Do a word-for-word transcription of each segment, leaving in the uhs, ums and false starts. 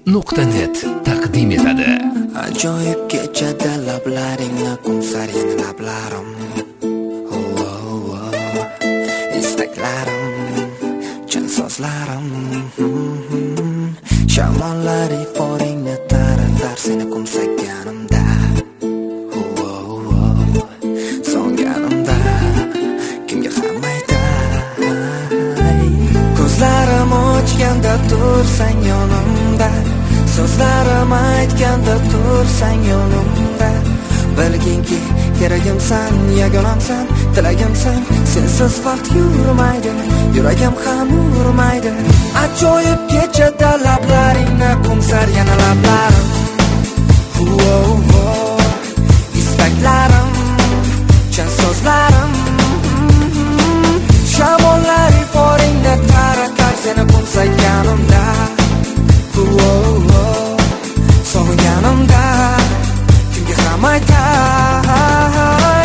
nuqta net taqdim etadi. Ajoyib kechada lablaringni qumsar yana lablarim. Oh, oh, oh. Istaklarim, chin so'zlarim. Shamollar iforingni taratar seni qumsaganimda. Oh, oh, oh. So'nganimda kimga ham aytay? Ko'zlarim ochganda tursang yonimda. So'zlarim aytganda tursang yonimda. Bilginki keragimsan, yagonamsan, tilagimsan. Sensiz vaqt yurmaydi, yuragim ham urmaydi. Ajoyib kechada lablaringni qumsar yana lablarim. Oh, oh, oh. Istaklarim, chin so'zlarim. Shamollar iforingni taratar seni qumsaganimda. Oh, oh, oh. Sog'inganimda kimga ham aytay?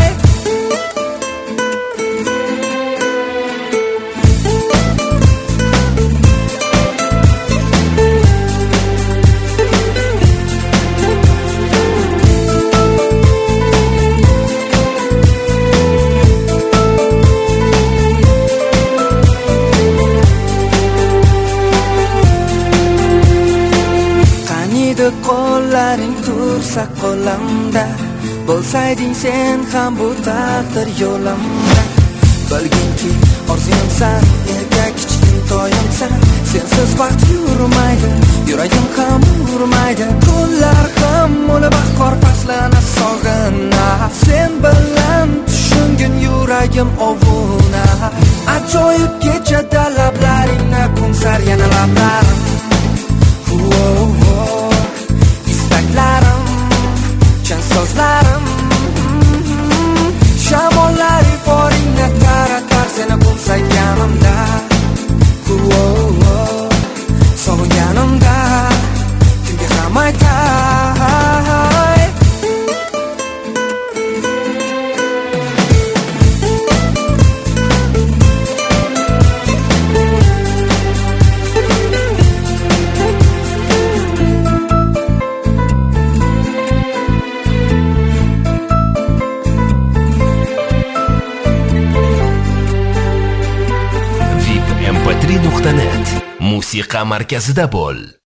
Qo'llaring tursa qo'limda, bo'lsayding sen ham bu taqdir yo'limda. Bilginki orzuyimsan, erkak kichkin toyimsan. Sensiz vaqt yurmaydi, yuragim ham urmaydi. Kunlar ham mo'li bahor faslini sog'inar. Sen bilan tushungin yuragim ovunar. Ajoyib kechada lablaringni qumsar yana lablarim. Oh, oh, oh. Istaklarim, chin so'zlarim. Shamollar iforingni taratar seni qumsaganimda. Oh, oh, oh. Sog'inganimda kimga ham aytay? nuqta net musiqa markazida bo'l.